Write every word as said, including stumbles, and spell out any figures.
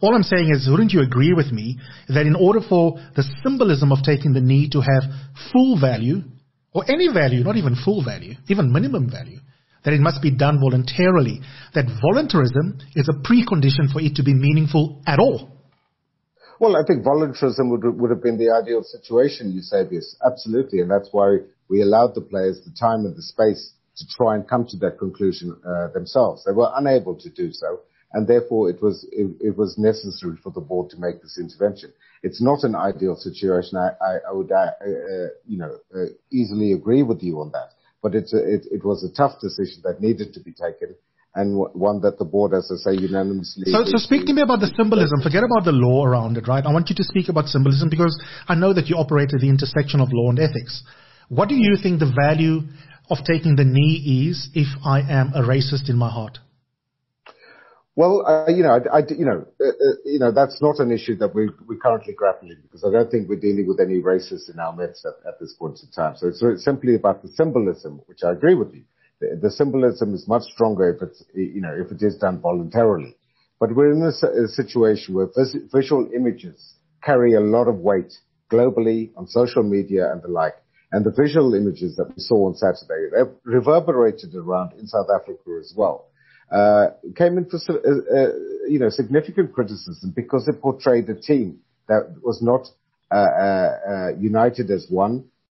All I'm saying is, wouldn't you agree with me that in order for the symbolism of taking the knee to have full value, or any value, not even full value, even minimum value, that it must be done voluntarily, that voluntarism is a precondition for it to be meaningful at all? Well, I think voluntarism would would have been the ideal situation, Eusebius. Absolutely. And that's why we allowed the players the time and the space to try and come to that conclusion uh, themselves. They were unable to do so, and therefore it was it, it was necessary for the board to make this intervention. It's not an ideal situation. I, I, I would uh, uh, you know uh, easily agree with you on that. But it's a, it, it was a tough decision that needed to be taken, and one that the board, as I say, unanimously... So, so speak to me about the symbolism. Forget about the law around it, right? I want you to speak about symbolism because I know that you operate at the intersection of law and ethics. What do you think the value of taking the knee is if I am a racist in my heart? Well, uh, you know, I, I, you know, uh, uh, you know, that's not an issue that we we're currently grappling, because I don't think we're dealing with any racists in our midst at, at this point in time. So it's, it's simply about the symbolism, which I agree with you. The, the symbolism is much stronger if it's, you know, if it is done voluntarily. But we're in a, a situation where vis, visual images carry a lot of weight globally on social media and the like. And the visual images that we saw on Saturday, they reverberated around in South Africa as well. Uh, came in for, uh, uh, you know, significant criticism because it portrayed a team that was not uh, uh, uh, united as one,